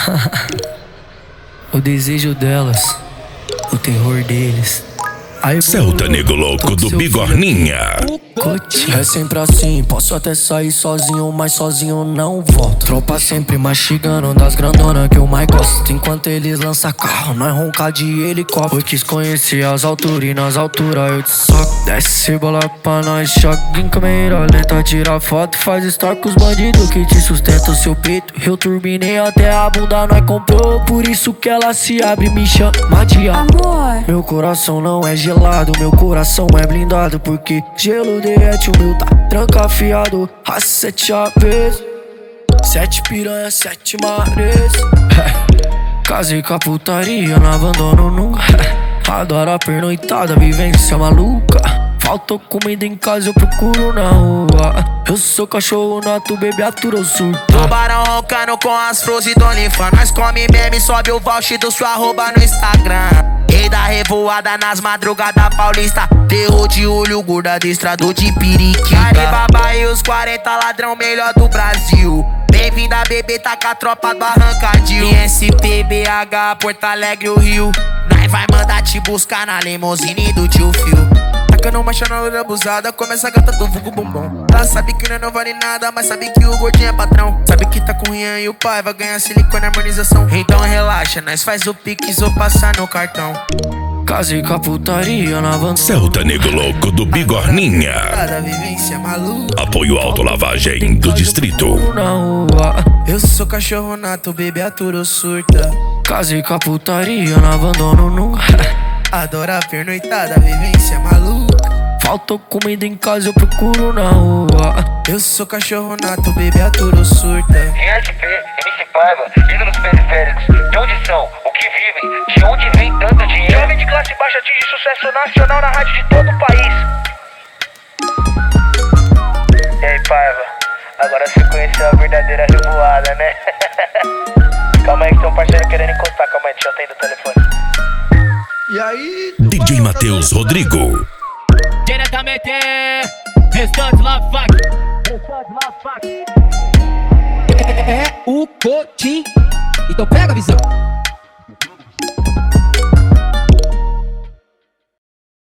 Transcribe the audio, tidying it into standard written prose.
O desejo delas, o terror deles. Celta Nego Louco do Bigorninha. É sempre assim, posso até sair sozinho, mas sozinho não volto. Tropa sempre mastigando das grandonas que eu mais gosto. Enquanto eles lançam carro, nós ronca de helicóptero. Eu quis conhecer as alturas e nas alturas eu te soco. Desce bola pra nós, choque em câmera lenta. Tira foto, faz story com os bandidos que te sustentam o seu peito. Eu turbinei até a bunda, nós comprou. Por isso que ela se abre e me chama de amor. Meu coração não é gelado, meu coração é blindado. Porque gelo derrete, o meu tá trancafiado. A 7 aves, 7 piranha, 7 mares. Casei com a putaria, não abandono nunca. Adoro a pernoitada, vivência maluca. Faltou comida em casa, eu procuro na rua. Eu sou cachorro nato, bebê atura, eu surto. Tubarão roncando com as flores do OnlyFans. Nós come meme, sobe o voucher do sua arroba no Instagram. Rei da revoada nas madrugadas paulista. Terror de olho, gordo adestrador de periquita. Caribaba e os 40 ladrão melhor do Brasil. Bem-vinda, bebê, tá com a tropa do Arrancadil. ISP, BH, Porto Alegre, o Rio. Nós vai mandar te buscar na limousine do tio Phil. Tacando marcha na loira abusada, começa a gata do vulgo bombom. Ela sabe que não vale nada, mas sabe que o gordinho é patrão. Sabe que tá com o Rian e o pai vai ganhar silicone e harmonização. Então relaxa, nós faz o pix ou passar no cartão. Casei com a putaria na van. Celta Nego Louco do Bigorninha. Cada vivência maluca. Apoio Autolavagem do Distrito. Na rua. Eu sou cachorro nato, bebê aturo surta. Casei com a putaria, não abandono nunca. Adoro a pernoitada, vivência maluca. Faltou comida em casa, eu procuro na rua. Eu sou cachorro nato, bebê aturo surta. ISP, MC Paiva, ídolos periféricos. De onde são? O que vivem? De onde vem tanto dinheiro? Jovem de classe baixa atinge sucesso nacional na rádio de todo o país. E aí, Paiva, agora você conheceu a verdadeira revoada, né? Calma aí que tem um parceiro querendo encostar. Calma aí, deixa eu atender o telefone. E aí? DJ Matheus Rodrigo. Diretamente, restante lá, fac. É o Cotim. Então pega a visão.